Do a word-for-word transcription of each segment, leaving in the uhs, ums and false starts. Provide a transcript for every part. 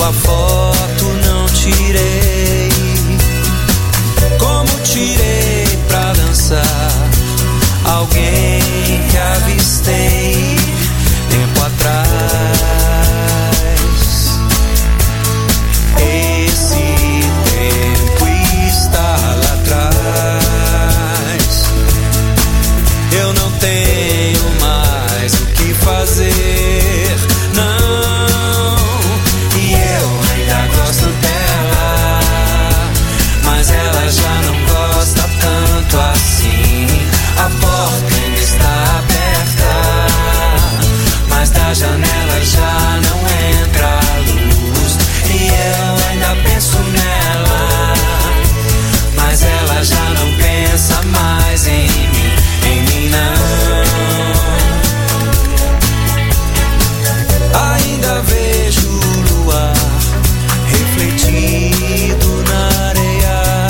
Sua foto não tirei, como tirei pra dançar alguém que avistei tempo atrás. Esse tempo está lá atrás. Eu não tenho mais o que fazer, não. E eu ainda gosto dela, mas ela já não gosta tanto assim. A porta ainda está aberta, mas da janela já não entra a luz. E eu ainda penso nela, mas ela já não pensa mais em mim, em mim não. Ainda vejo o luar refletido na areia,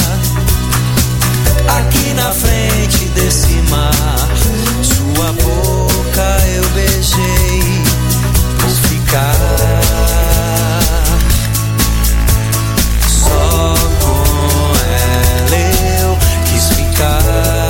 aqui na frente desse mar. Sua boca eu beijei por ficar. Só com ela eu quis ficar.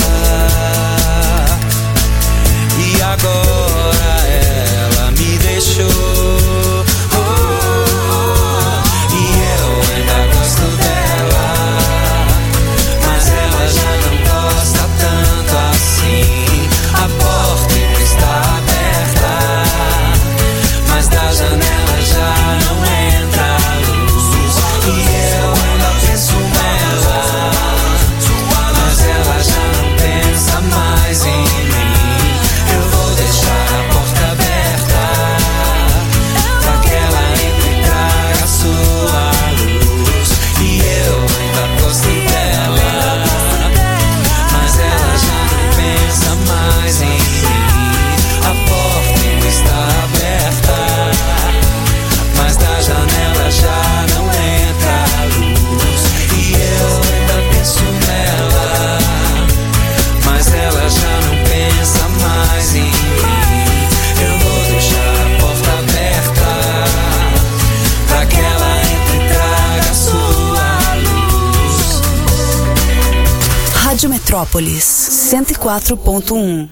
E agora ela me deixou. Oh, oh, e eu ainda gosto dela, mas ela já não gosta tanto assim. A porta ainda está aberta, mas da janela já não entra a luz. E eu ainda penso nela, mas ela já não pensa mais em mim. Eu vou deixar a porta aberta pra que ela entre e traga a sua luz. E eu ainda gosto dela, mas ela já não pensa mais em mim. A porta ainda está aberta, mas da janela já não entra a luz. E eu ainda penso nela, mas ela já não pensa mais em mim. Eu vou deixar a porta aberta pra que ela entre e traga a sua luz. Rádio Metrópolis cento e quatro ponto um.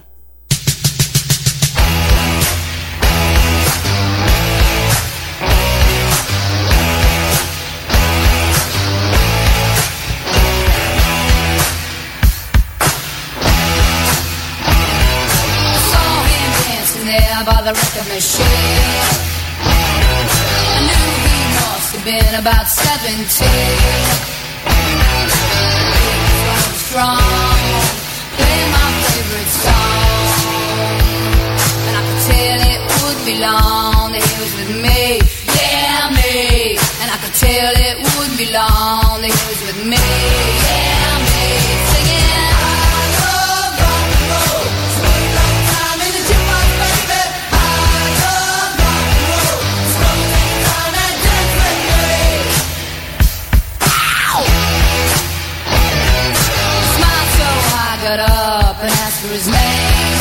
Saw him dancing there by the record machine. I knew he must have been about seventeen. He was strong, playing my favorite song, and I could tell it would be long that he was with me, yeah me. And I could tell it would be long that he was with me, yeah me. Singing, I love rock and roll, spend a lot of time in the jukebox, baby. I love rock and roll, spend a lot of time and dance with me. Ow! Smiled so I got up and asked for his name.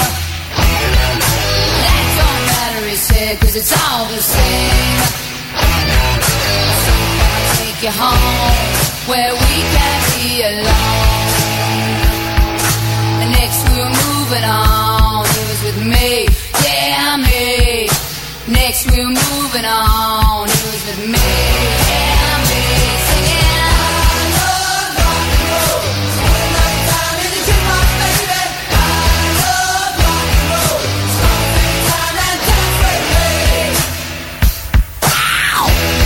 That don't matter, he said, 'cause it's all the same. So I'll take you home where we can be alone. And next we were moving on, he was with me, yeah me. Next we were moving on, he was with me, yeah me. Singing, I love rock and roll, spend a lot of time in the jukebox, baby. I love rock and roll, spend a lot of time and dance with me. Wow!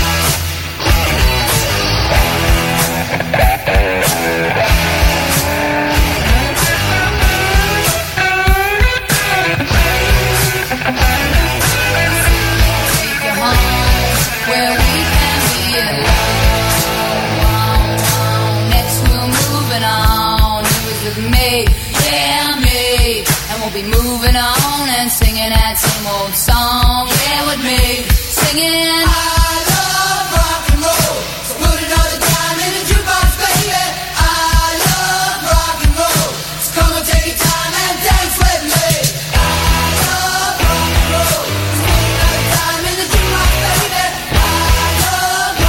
Take you home where we can be alone. Next we're moving on, he was with me, yeah me. And we'll be moving on and singing that same old song, yeah with me. Singing, I love rock and roll, so put another dime in the jukebox, baby. I love rock and roll, so come and take your time and dance with me. I love rock and roll, so put another dime in the jukebox, baby. I love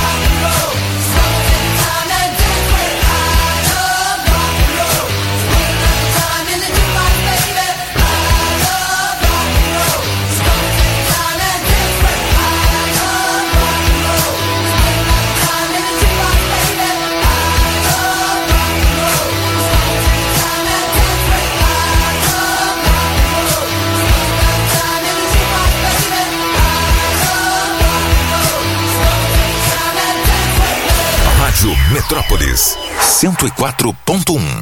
Expresso Metrópolis, cento e quatro ponto um.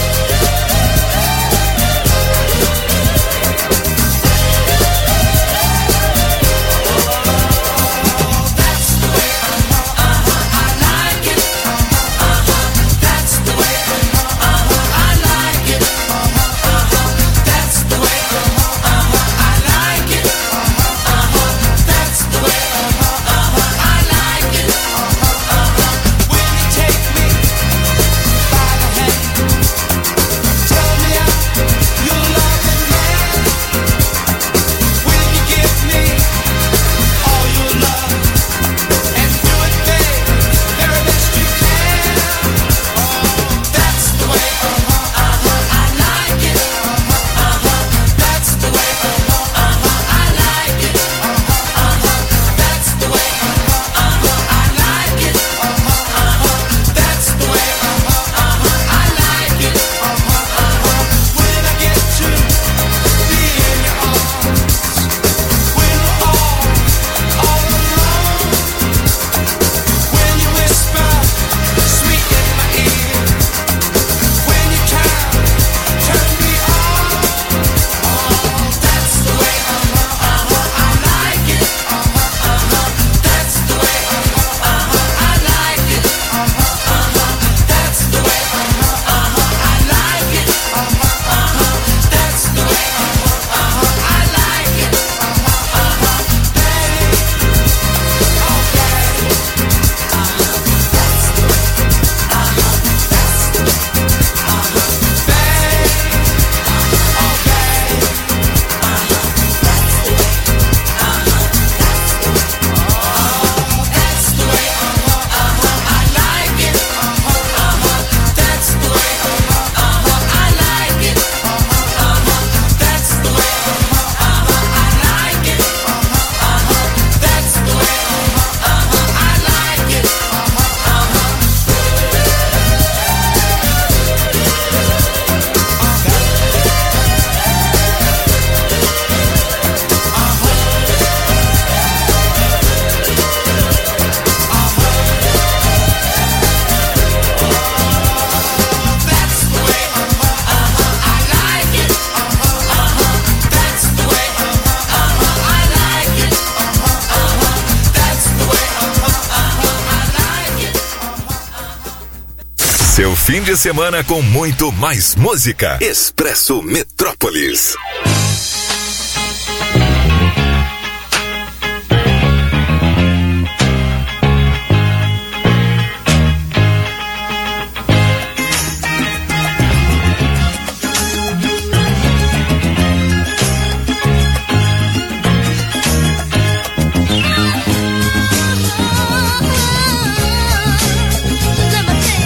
Seu fim de semana com muito mais música. Expresso Metrópolis.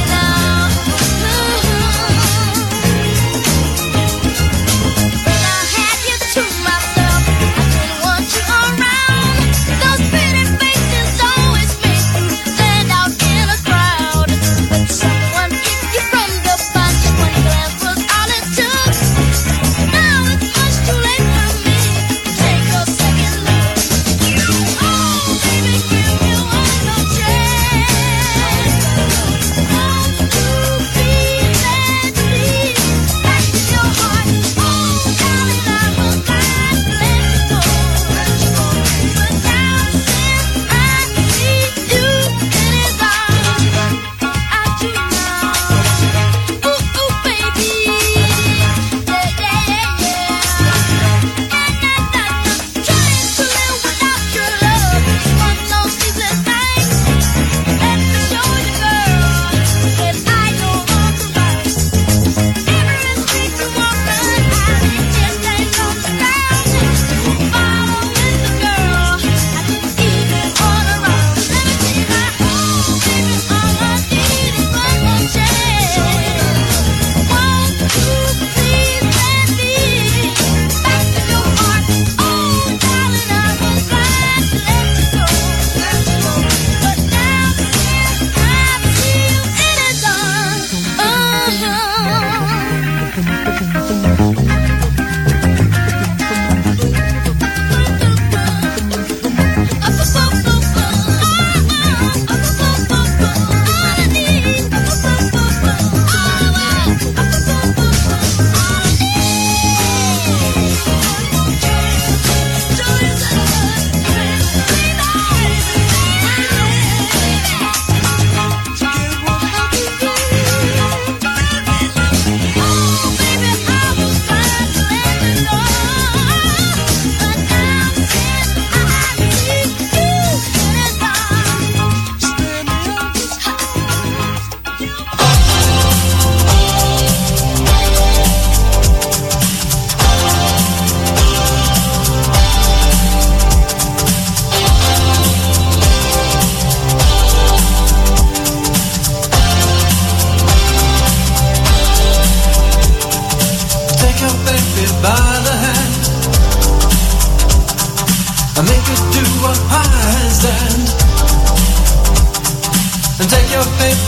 When I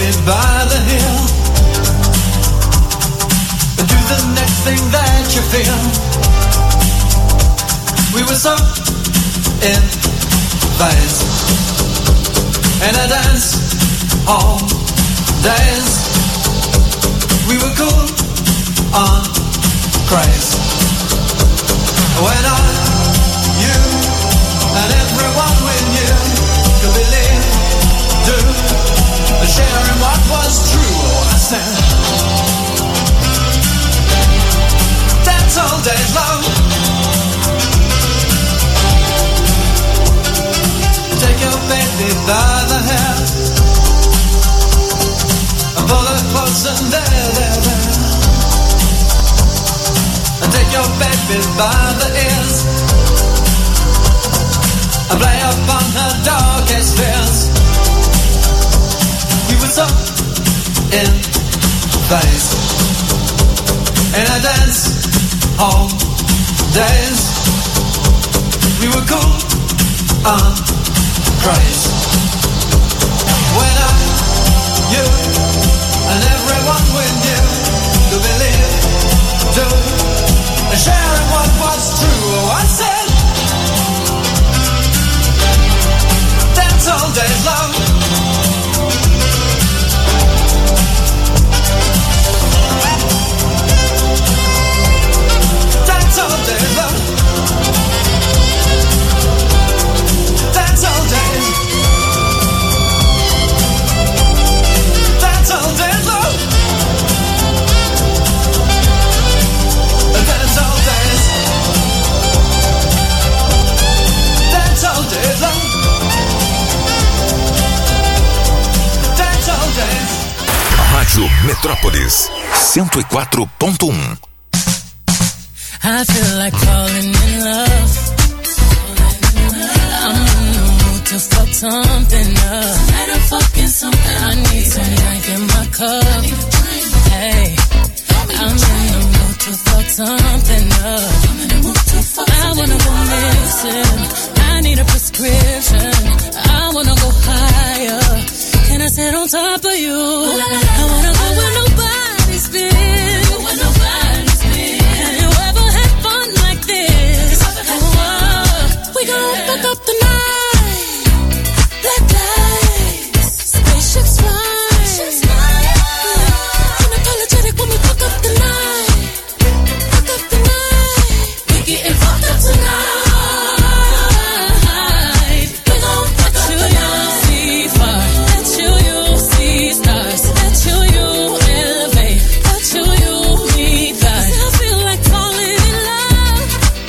baby by the hill. Do the next thing that you feel. We were so in phase, and I danced all days. We were cool on craze. When I, you, and everyone we knew could believe, do, sharing what was true. Oh, I said, dance all day long. Take your baby by the hair and pull her close and there, there, there. And take your baby by the ears and play upon her darkest fears. We were so in phase, and I danced all days. We were cool on craze. When I, you, and everyone we knew to believe, do, and sharing what was true. Oh, I said, dance all day long. Dance all day long. Dance all day. Dance all day long. Dance all days. Dance all day long. Dance all days. Rádio Metrópolis cento e quatro ponto um. I feel like falling in love. I'm in the mood to fuck something up. I'm fucking something. I need some drink in my cup. Hey, I'm in the mood to fuck something up. I wanna go missing. I need a prescription. I wanna go higher. Can I sit on top of you? I wanna go where nobody's been. Where nobody's been. Have you ever had fun like this? Oh, we gon' fuck up the night. Black lights, spaceships fly. Unapologetic when we fuck up the night. Fuck up the night. We getting fucked up tonight. We gon' fuck up the night. See far. Let you, you see stars. Let you, you elevate. Let you, you meet God. I feel like falling in love.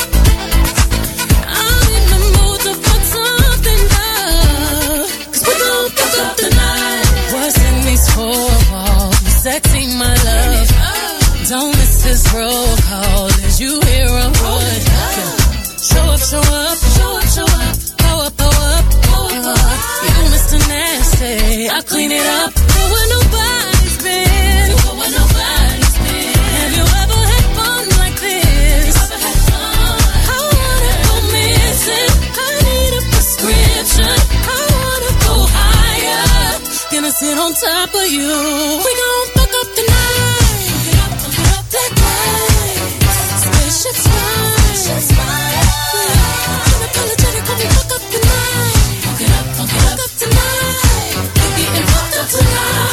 I'm in the mood to fuck something up. 'Cause we gon' fuck up the night. What's in these four walls? You sexy, my love. Don't miss this roll call. As you hear a word. Show up, show up, show up, show up. Go up, go up, go up. You Mister Nasty, I clean it up. Go where nobody's been. Go where nobody's been. Have you ever had fun like this? I wanna go missing. I need a prescription. I wanna go higher. Gonna sit on top of you. We gon' fuck up the night. Black lights, spaceships fly. Unapologetic when we fuck up the night. Fuck it up, fuck it up, fuck up tonight. We getting fucked up tonight.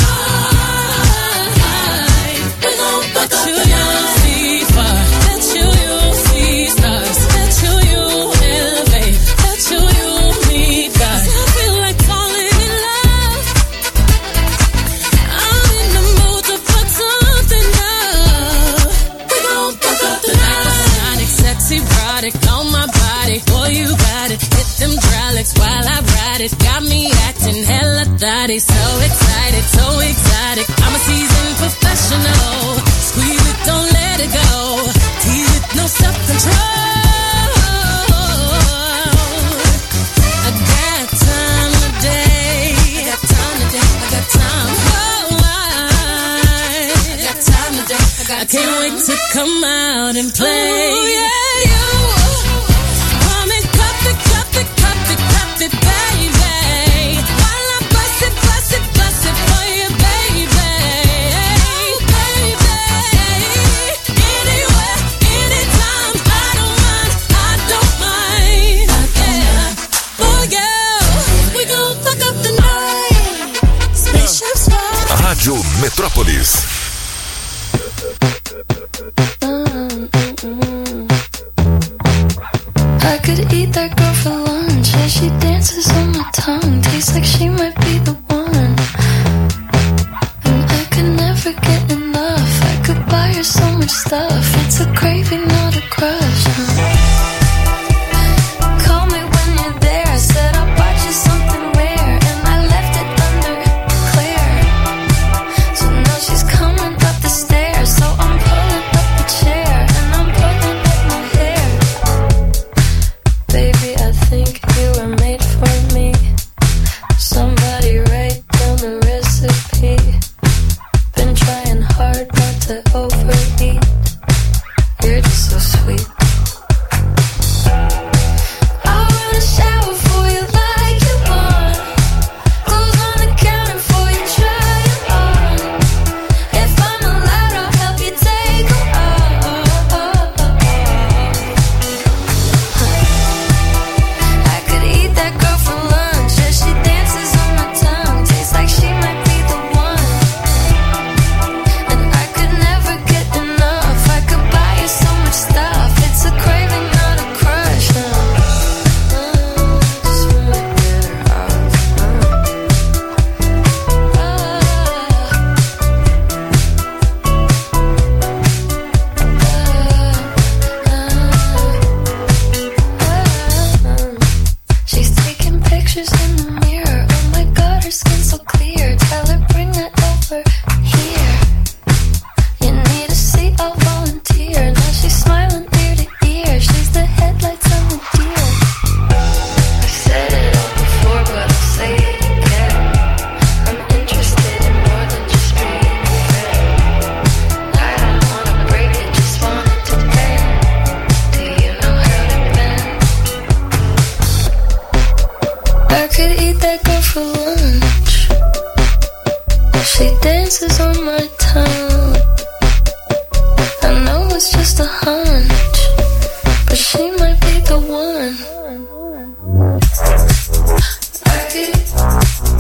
We gon' fuck up the night. See far, let you, you see stars. Let you, you elevate. Let you, you meet God. 'Cause I feel like falling in love. I'm in the mood to fuck something up. We gon' fuck up the night. Sonic, sexy, erotic on my body. Boy, you got it. Hit them hydraulics while I ride it. Got me acting hella thotty. So excited, so exotic. I'm a seasoned professional. Squeeze it, don't let it go. Tease it, no self-control. I got time today. I got time today. I got time. Oh, I, I got time today. I, got I can't time. Wait to come out and play. Ooh, yeah, you. Come and cup it, cup it, cup it, cup it, baby. While I bust it, bust it, bust it for you, baby. Rádio Metrópolis. I could eat that girl for lunch as she dances on my tongue. Tastes like she might be the one. And I could never get enough. I could buy her so much stuff. It's a craving, not a crush. Call me when you're there. I said I'll buy you something rare, and I left it under Claire. So now she's coming up the stairs. So I'm pulling up the chair and I'm pulling up my hair. Baby, I think you were made for me. Somebody write down the recipe. Been trying hard not to overeat. You're just so sweet. I'll run a shower for you like you want. Clothes on the counter for you, try it on. If I'm allowed, I'll help you take them off. I could eat that girl for lunch as she dances on my tongue. Tastes like she might be the one. And I could never get enough. I could buy you so much stuff. It's a craving, not a crush. Uh, uh, just wanna get her off. Uh, uh, uh, uh. She's taking pictures in the mirror. Oh my god, her skin's so clear. Tell her bring that over here. You need a seat, I'll volunteer. Now she's smiling ear to ear. She's the headlights on the deer. I've said it all before, but I'll say it again. I'm interested in more than just being a friend. I don't wanna break it, just want it to bend. Do you know how to bend? I could eat that girl for lunch. She dances on my tongue. I know it's just a hunch, but she might be the one. I could eat that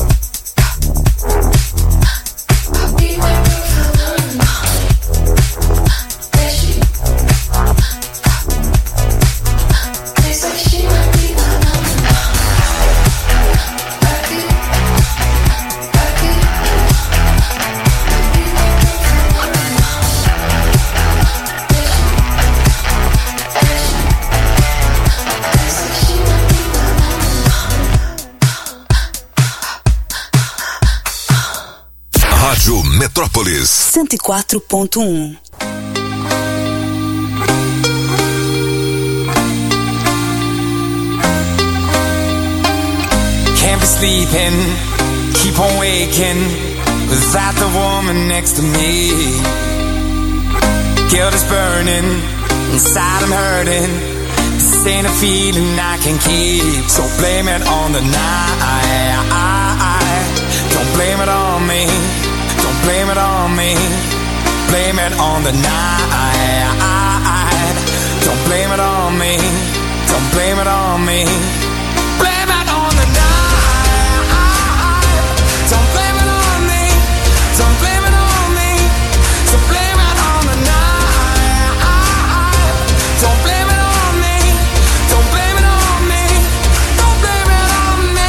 girl for lunch. Yeah, she tastes like she might be the one. I could, I could eat that girl for lunch. Yeah, she, tastes like she might be the one. Rádio Metrópolis. cento e quatro ponto um. Can't be sleeping, keep on waking without the woman next to me. Guilt is burning, inside I'm hurting. This ain't a feeling I can keep, so blame it on the night. Don't blame it on me, don't blame it on me. Blame it on the night. Don't blame it on me, don't blame it on me. Blame it on the night. Don't blame it on me, don't blame it on me. So blame it on the night. Don't blame it on me, don't blame it on me. Don't blame it on me.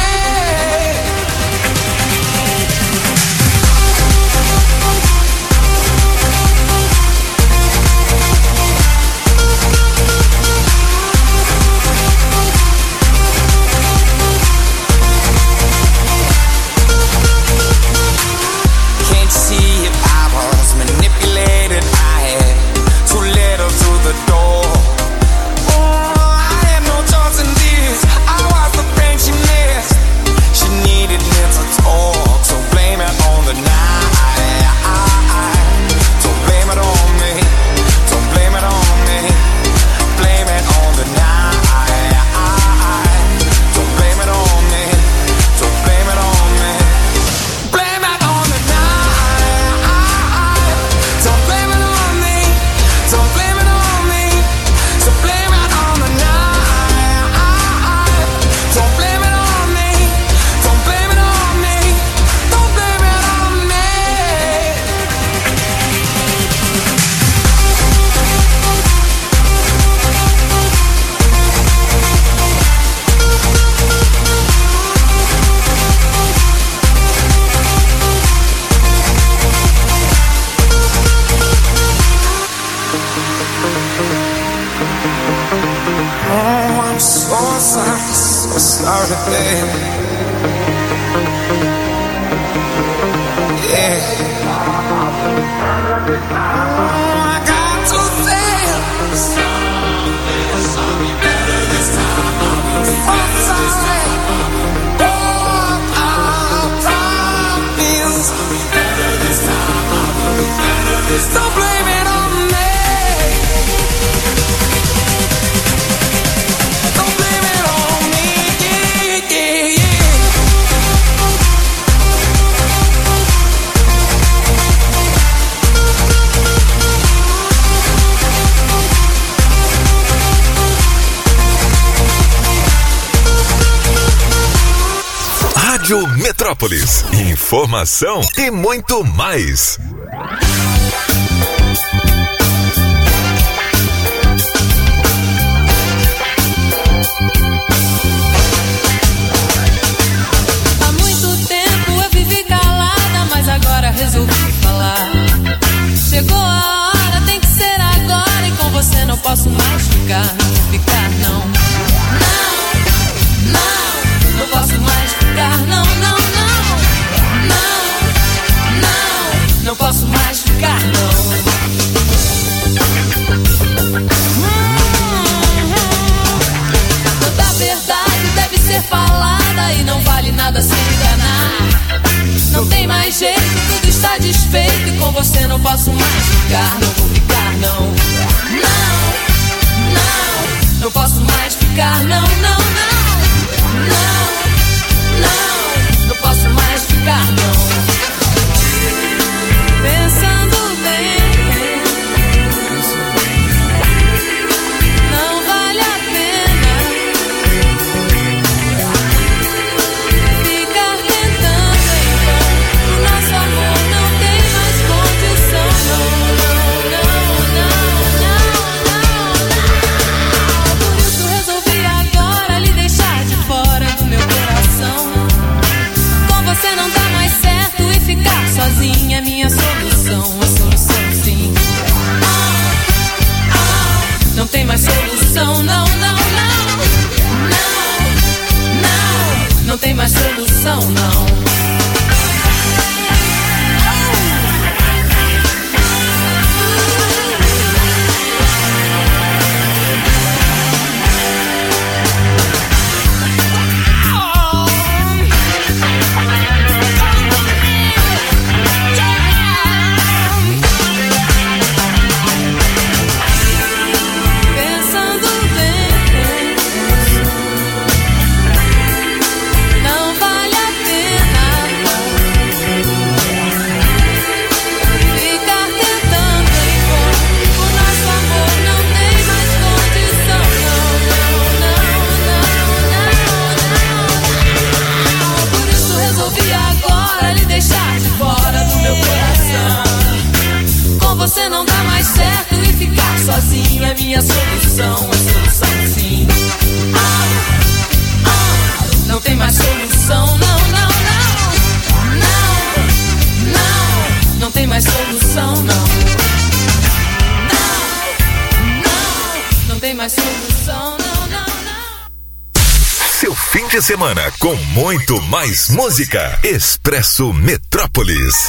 Metrópolis. Informação e muito mais. Há muito tempo eu vivi calada, mas agora resolvi falar. Chegou a hora, tem que ser agora, e com você não posso mais ficar, não ficar não. Não, não, não posso mais ficar, não, não, não. Não, não, não posso mais ficar, não. Toda verdade deve ser falada e não vale nada se enganar. Não tem mais jeito, tudo está desfeito e com você não posso mais ficar, não vou ficar, não. Não, não, não posso mais ficar, não, não, não. Não, não, não posso mais ficar, não. Pensando bem, não vale a pena ficar tentando em vão. O nosso amor não tem mais condição, não, não, não, não, não, não. Por isso resolvi agora lhe deixar de fora do meu coração. Com você não dá mais certo e ficar sozinha é minha solução, a solução sim. Ah, ah, não tem mais solução, não, não, não. Não, não, não tem mais solução, não. Pensando bem, não vale a pena ficar tentando em vão. O nosso amor não tem mais condição, não, não, não, não, não. Por isso resolvi agora lhe deixar de fora do meu coração. Com você não dá mais certo e ficar sozinho é minha solução, a solução sim. Ah, ah, não tem mais solução, não, não, não. Não, não, não tem mais solução, não. Não, não, não tem mais solução, não, não, não. Seu fim de semana com muito mais música. Expresso Metrópolis.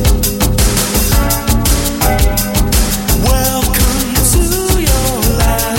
Welcome to your life.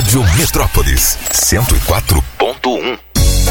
Rádio Metrópolis cento e quatro ponto um.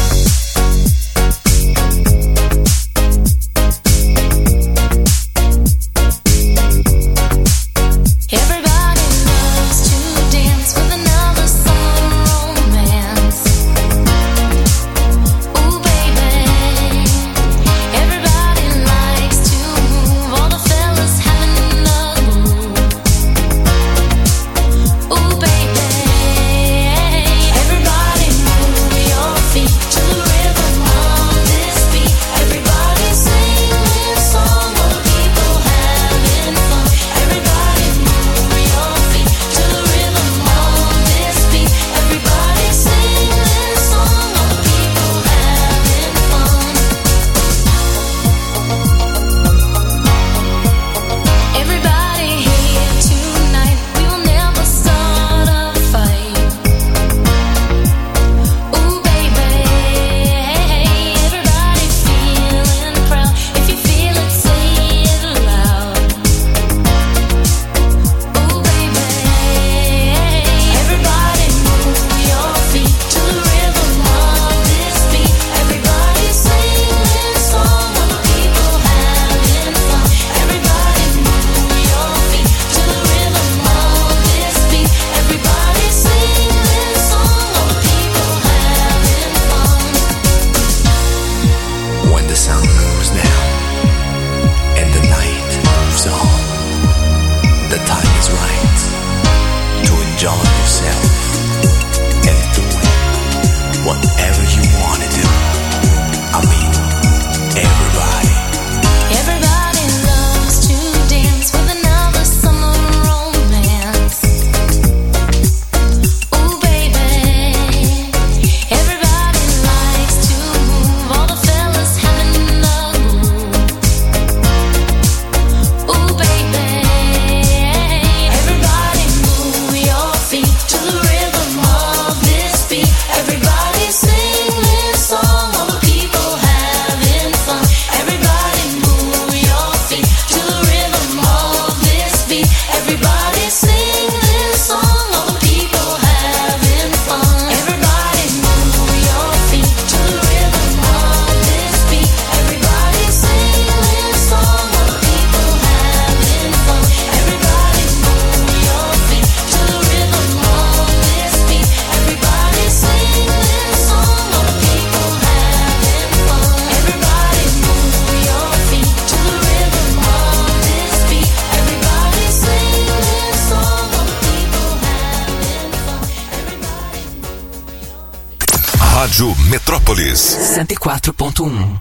Rádio Metrópolis cento e quatro ponto um.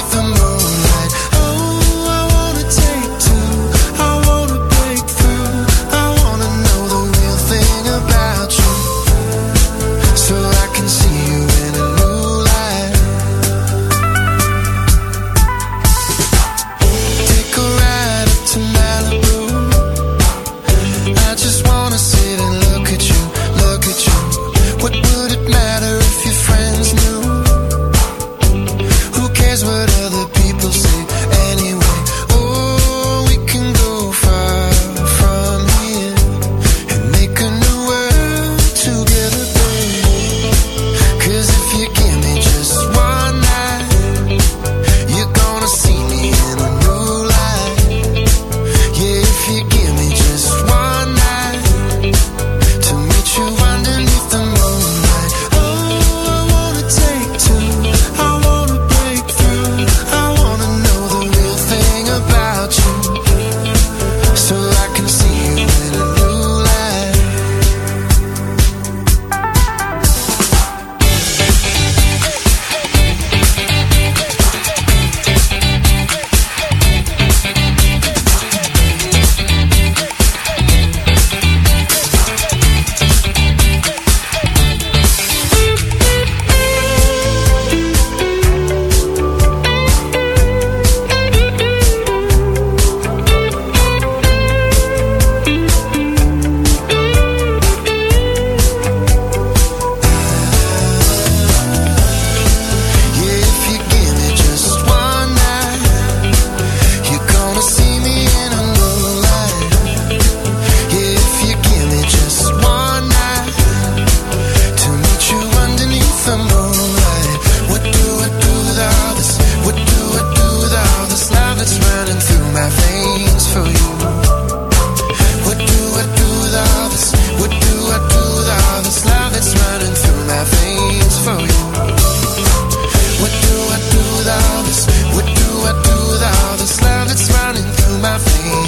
Oh, I wanna take two, I wanna break through.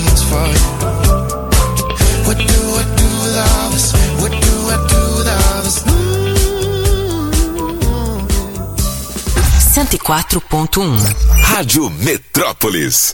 feelings for you. What do I do with all this? What do I do with all this? cento e quatro ponto um. Rádio Metrópolis.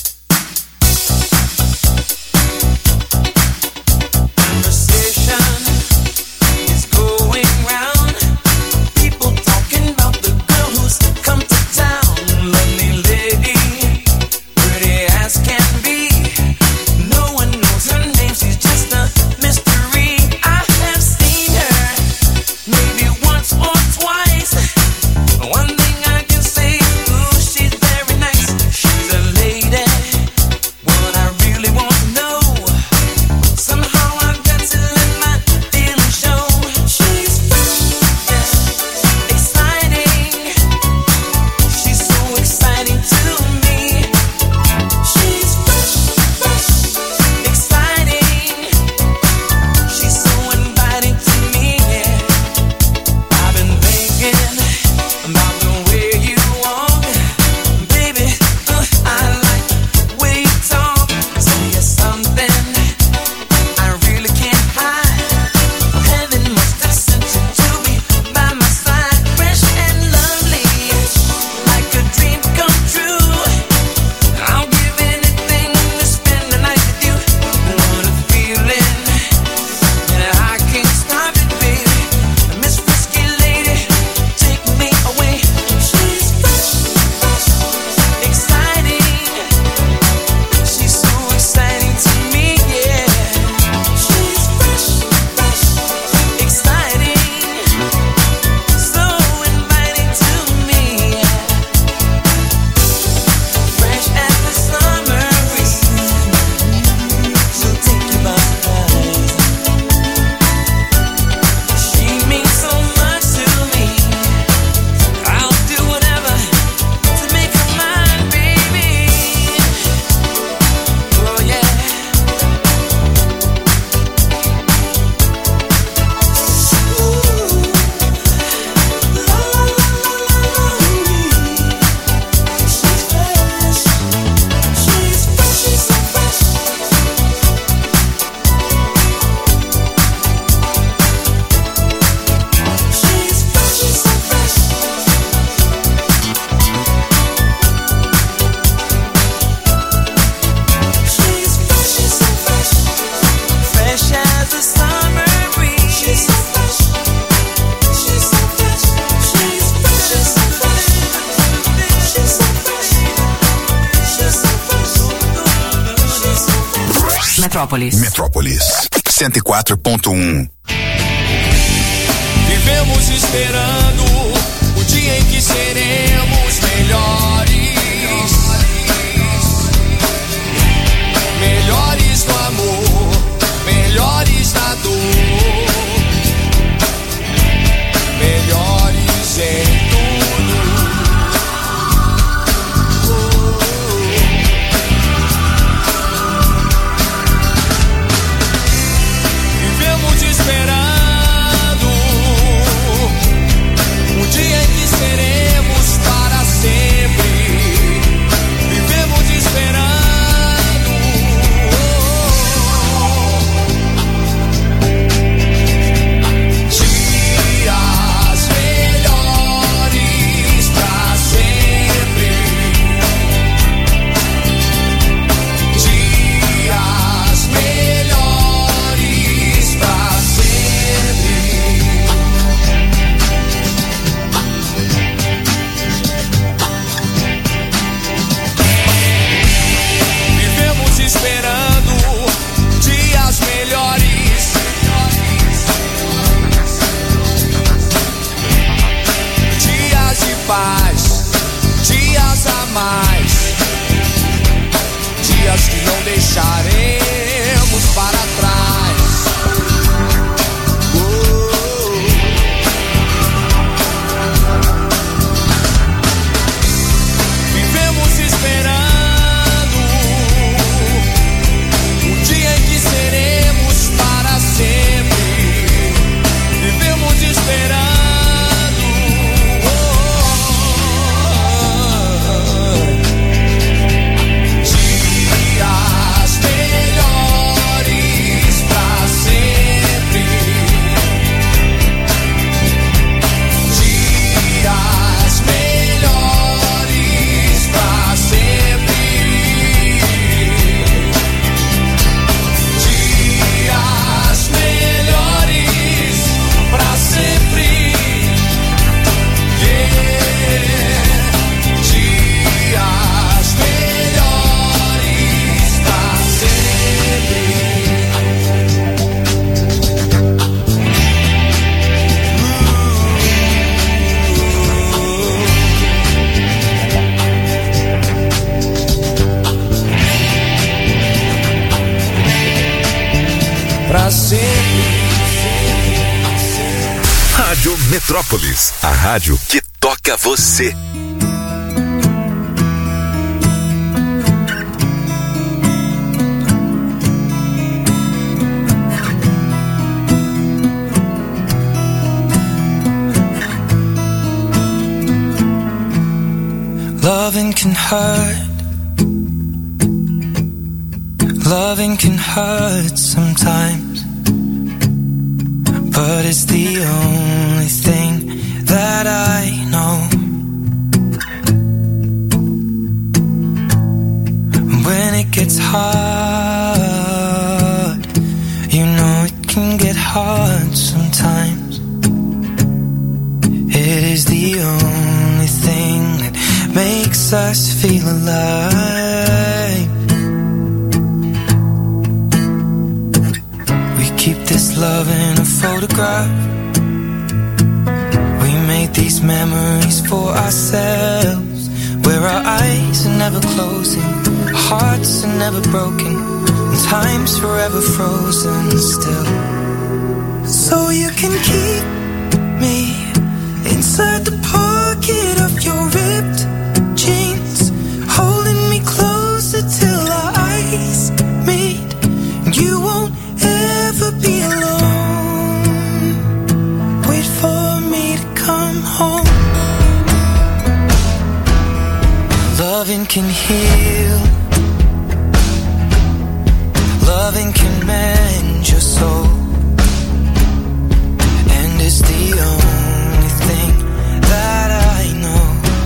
Metrópolis. Metrópolis. cento e quatro ponto um. Vivemos esperando o dia em que seremos melhores. Melhores no amor, melhores na dor. Melhores em tudo. Esperando o dia em que seremos para sempre. Vivemos esperando pra sempre. Rádio Metrópolis, a rádio que toca você. Loving can hurt. Loving can hurt sometimes, but it's the only thing that I know. When it gets hard, you know it can get hard sometimes. It is the only thing that makes us feel alive. We keep this love in a photograph. We made these memories for ourselves, where our eyes are never closing, hearts are never broken, and time's forever frozen still. So you can keep me inside the pocket of your ripped jeans, holding me closer till our eyes meet. You won't ever be alone. Wait for me to come home. Loving can heal. Loving can mend your soul. And it's the only thing that I know.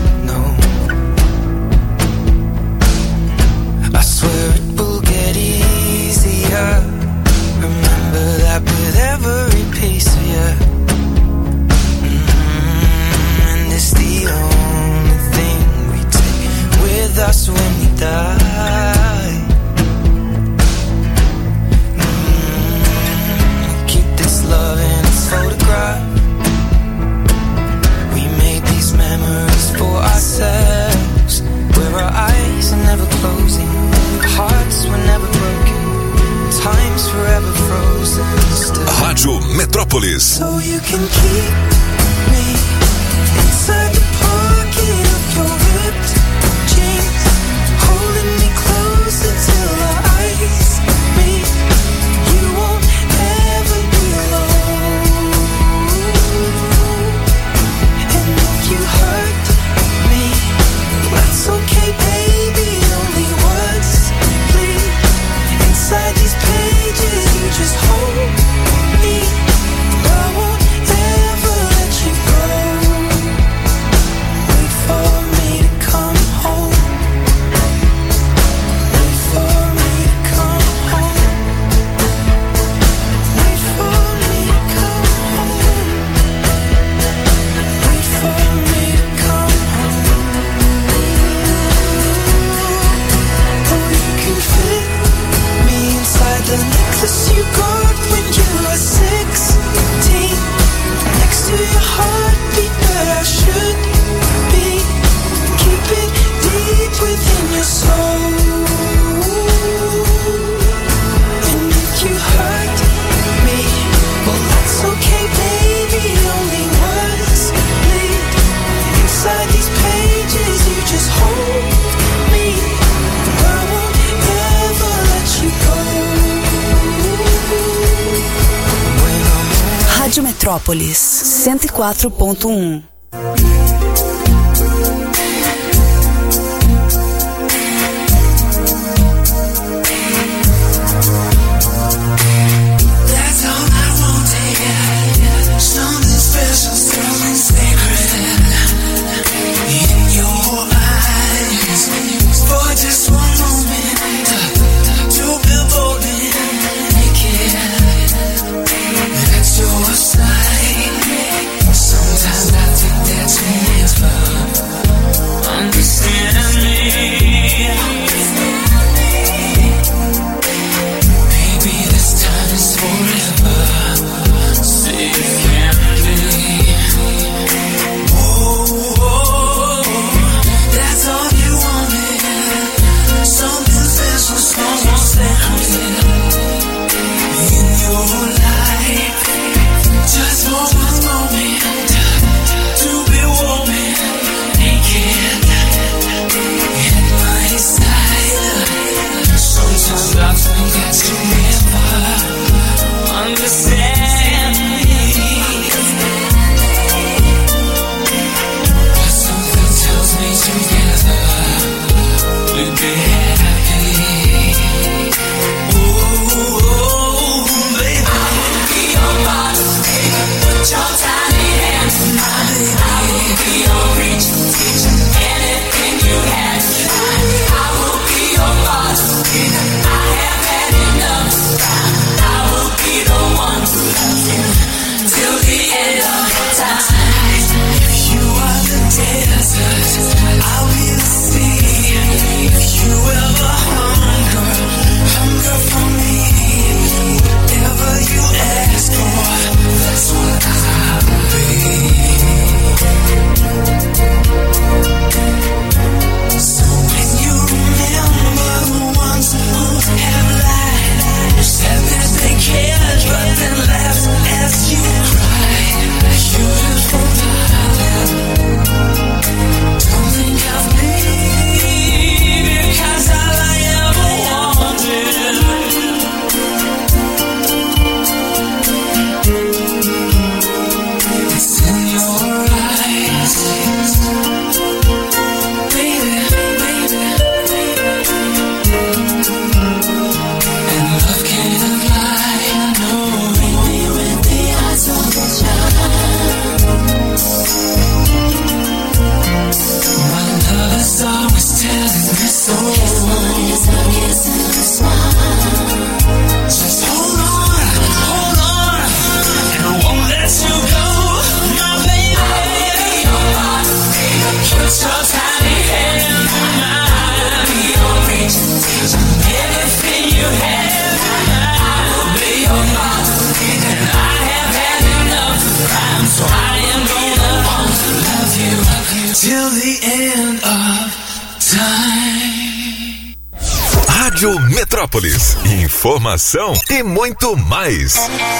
I swear it will get easier. Remember that with every piece of you. Mm-hmm. And it's the only thing we take with us when we die. Mm-hmm. Keep this love in its photograph. We made these memories for ourselves, where our eyes are never closing, hearts were never broken, time's forever frozen still. Rádio Metrópolis. So you can keep me inside the pocket of your ripped jeans, holding me closer till our eyes meet. You won't ever be alone. And if you hurt me, that's okay, baby. Only words bleed inside these pages. You just hold me. I won't ever let you go. Wait for me to come home. Wait for me to come home. Wait for me to come home. Wait for me to come home. Oh, you can fit me inside the necklace you got when you were sixteen, next to your heartbeat where I should be. Keep it deep within your soul. And if you hurt me, well that's okay, baby. Only words bleed inside these pages. You just hold me. I won't ever let you go. Rádio Metrópolis cento e quatro ponto um. That's all I wanted. Something special, something sacred in your eyes. For just one moment, to be bold and naked. That's your side. Sometimes I think Till the end of time. Rádio Metrópolis. Informação e muito mais.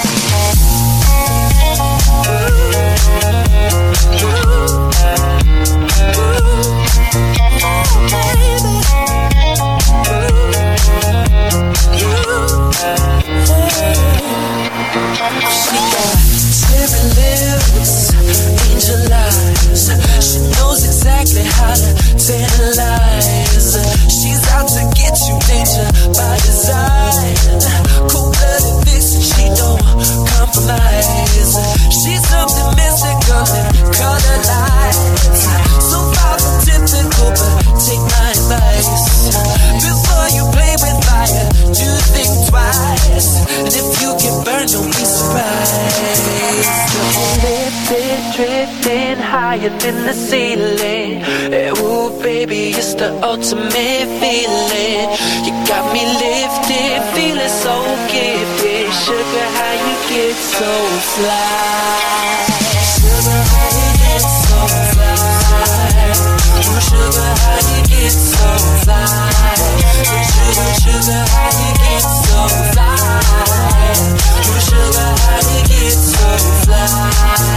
She got cherry lips, angel eyes. She knows exactly how to tantalize. She's out to get you, danger by design. Cold-blooded vixen, she don't compromise. She's something mystical and color lights. So far from typical, but take my advice. Before you play with fire, do think twice. And if you get burned, don't be surprised. Lifted, drifting higher than the ceiling. Hey, ooh, baby, it's the ultimate feeling. You got me lifted, feeling so gifted. Sugar, how you get so fly? Sugar, how you get so fly? Ooh, sugar, how you get so fly? Sugar, sugar, how you get so fly? Ooh, sugar, how you get so fly?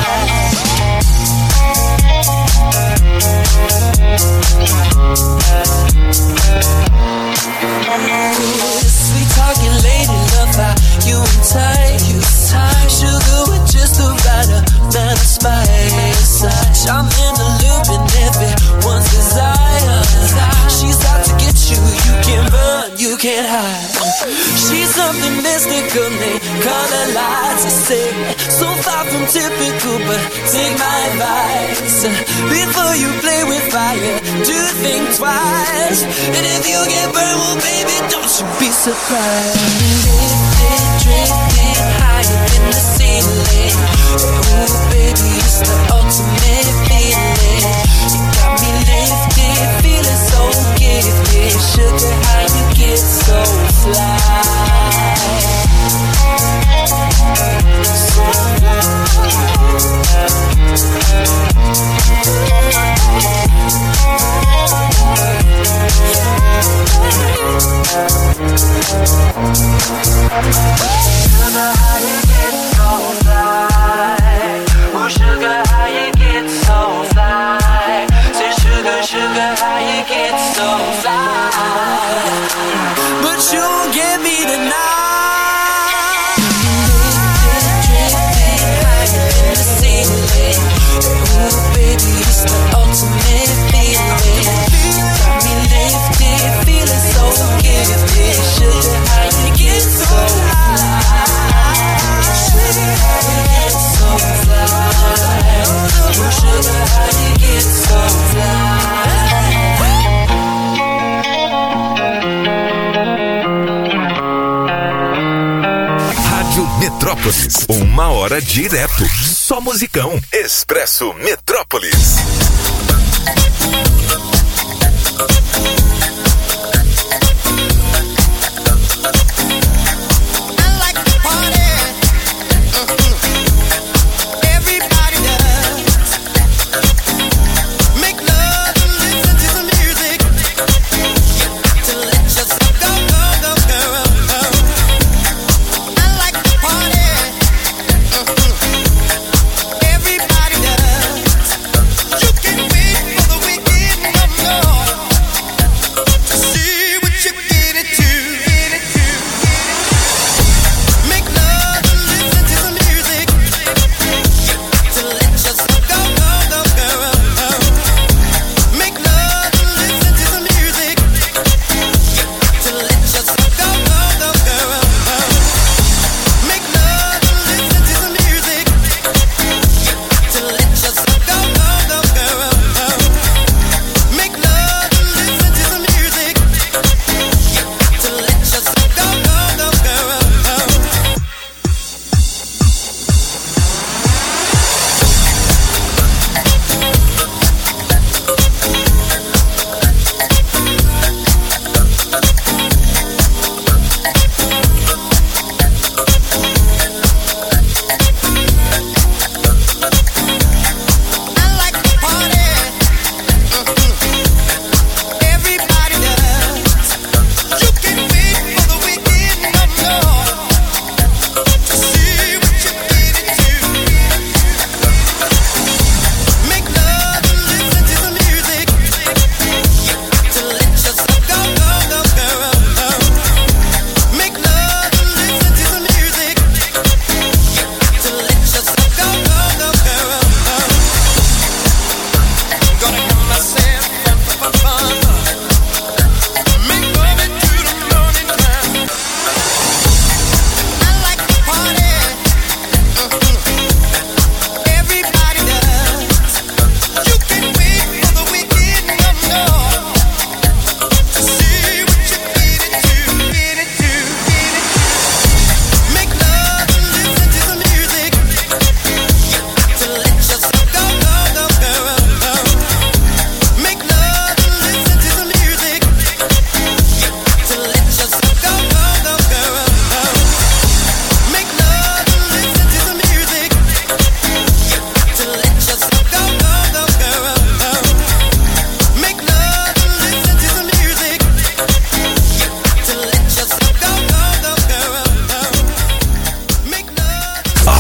Sweet talking lady, love how you entice. Sugar with just the right amount of spice. I'm in the loop and everyone's desire. She's out to get you, you can't run, you can't hide. She's something mystical, they color lights. I say, so far from typical, but take my advice. Before you play with fire, do think twice. And if you get burned, well baby, don't you be surprised. Lifted, drifting higher than the ceiling. Ooh baby, it's the ultimate feeling. You got me lifted, feeling so gifted. Sugar, how you get so fly? So fly. Sugar, how you get so fly? Oh, sugar, how you get so fly? Say, sugar, sugar, how you get so fly? But you won't get me tonight. Drifting higher than the ceiling. Ooh, baby, it's the ultimate feeling. You got me lifted, feeling so gifted. Sugar, how you get so fly? Sugar, how you get so fly? Oh, sugar, how you get so fly? Metrópolis, uma hora direto. Só musicão. Expresso Metrópolis. You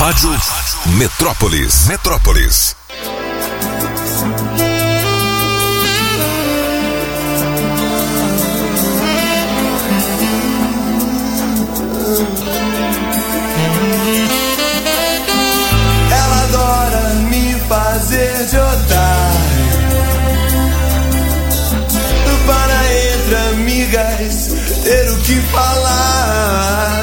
Rádio Metrópolis. Metrópolis. Ela adora me fazer de otário, para entre amigas ter o que falar.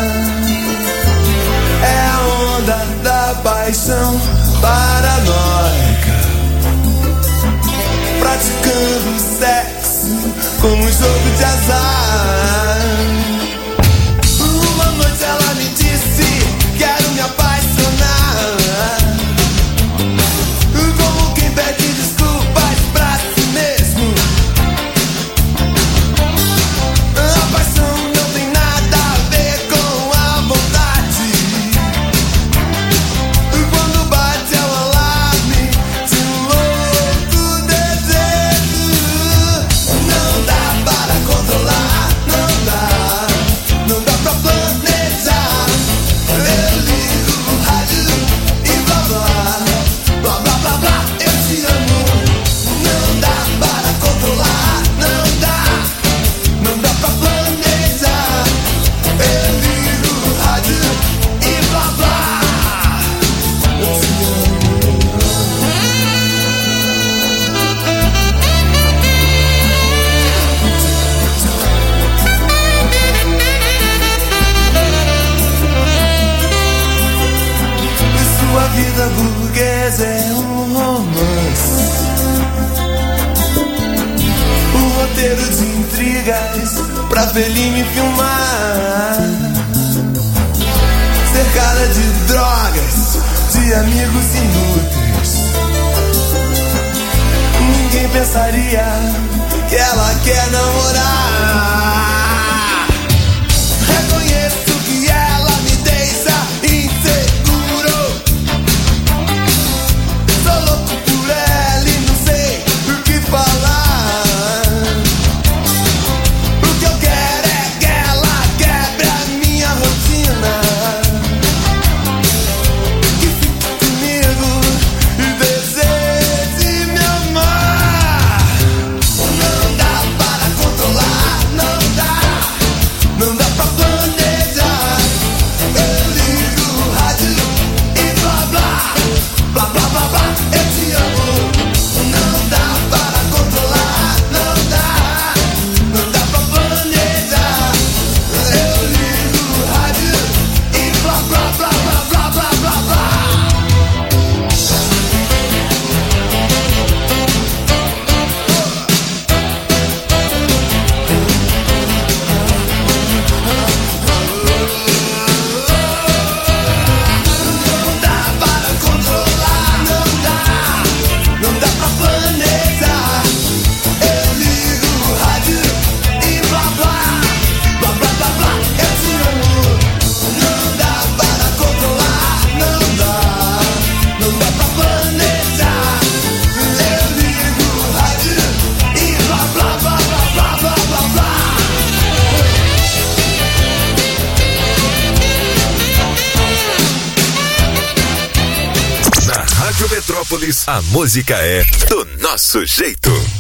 É a onda da paixão paranoica, praticando sexo como um jogo de azar. Uma noite ela me disse: quero me apaixonar, como quem pede desculpas pra si mesmo. A paixão não tem nada a ver com a vontade. Quando bate é o alarme de um louco desejo. Não dá para controlar, não dá, não dá pra planejar. Eu ligo o rádio e blá blá, blá blá blá blá, eu te amo. Não dá para controlar, não dá, não dá pra planejar. Eu ligo o rádio e blá blá, eu te amo. Sua vida burguesa é um romance, um roteiro de intrigas pra Fellini filmar, cercada de drogas, de amigos inúteis. Ninguém pensaria que ela quer namorar. Reconheço que ela me deixa inseguro. Sou louco por ela e não sei o que falar. O que eu quero é que ela quebre a minha rotina, que fique comigo e deseje me amar. Não dá para controlar, não dá, não dá pra planejar. Eu ligo o rádio e blá blá, blá blá blá blá, eu te amo. Não dá para controlar, não dá, não dá pra planejar. Eu ligo o rádio e blá blá blá blá blá blá blá blá. Não dá para controlar, não dá, não dá pra planejar. Eu ligo o rádio e blá blá, blá blá blá blá, eu te amo. Não dá para controlar, não dá, não dá pra planejar. Eu ligo o rádio e blá blá blá blá blá blá blá blá. Na Rádio Metrópolis, a música é do nosso jeito.